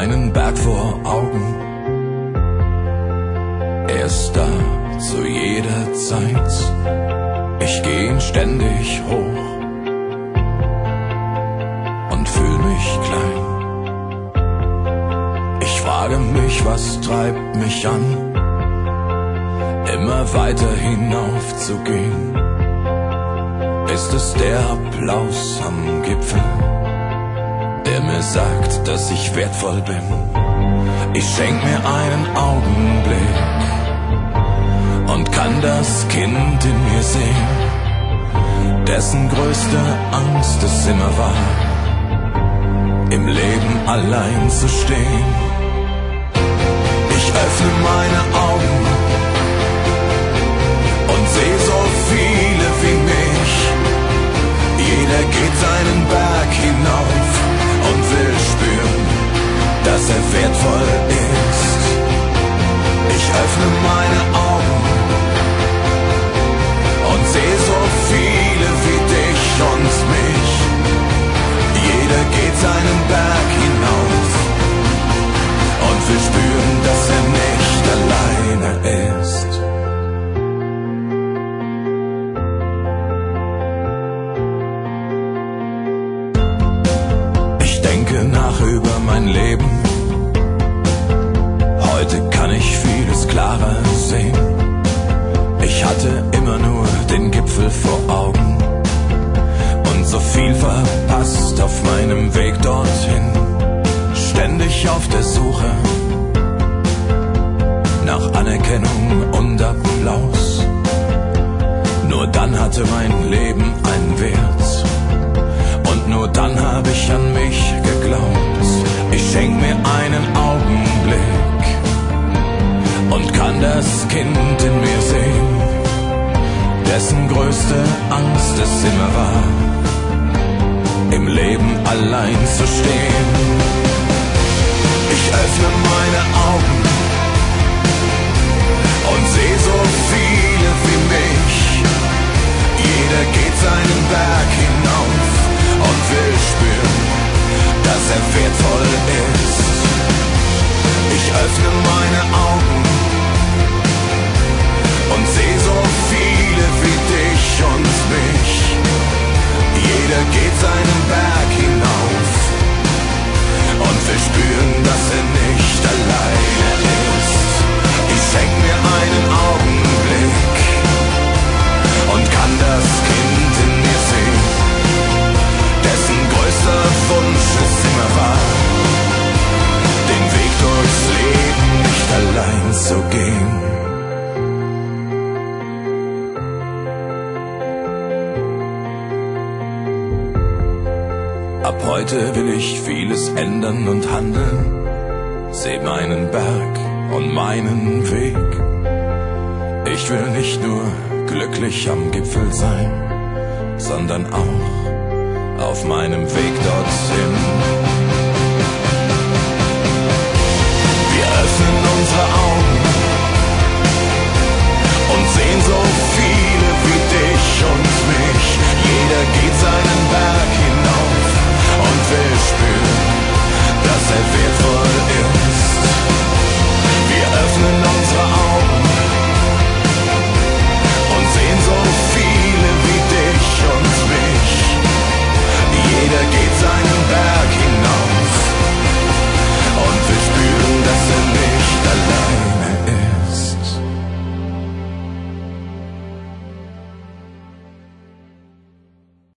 meinen Berg vor Augen. Er ist da zu jeder Zeit. Ich geh ihn ständig hoch und fühl mich klein. Ich frage mich, was treibt mich an, immer weiter hinaufzugehen? Ist es der Applaus am Gipfel, der mir sagt, dass ich wertvoll bin? Ich schenk mir einen Augenblick und kann das Kind in mir sehen, dessen größte Angst es immer war, im Leben allein zu stehen. Ich öffne meine Augen und seh so viele wie mich. Jeder geht seinen Berg hinauf und will spüren, dass er wertvoll ist. Ich öffne meine Augen und seh so viele wie dich und mich. Jeder geht seinen Berg hinauf und will spüren, dass er nicht alleine ist. Ich denke nach über mein Leben. Heute kann ich vieles klarer sehen. Ich hatte immer nur den Gipfel vor Augen und so viel verpasst auf meinem Weg dorthin. Ständig auf der Suche nach Anerkennung und Applaus. Nur dann hatte mein Leben einen Wert und nur dann habe ich an mich geglaubt. Ich schenk mir einen Augenblick und kann das Kind in mir sehen, dessen größte Angst es immer war, im Leben allein zu stehen. Ich öffne meine Augen und seh so viele wie mich. Jeder geht seinen Berg hinauf und will spüren, dass er wertvoll ist. Ich öffne meine Augen und seh so viele wie dich und mich. Jeder geht seinen Berg hinauf und will spüren, dass er nicht alleine ist. Ich schenk mir einen Augenblick und kann das Kind in mir sehen, dessen größter Wunsch es immer war, den Weg durchs Leben nicht allein zu gehen. Ab heute will ich vieles ändern und handeln, seh meinen Berg und meinen Weg. Ich will nicht nur glücklich am Gipfel sein, sondern auch auf meinem Weg dorthin. Wir öffnen unsere Augen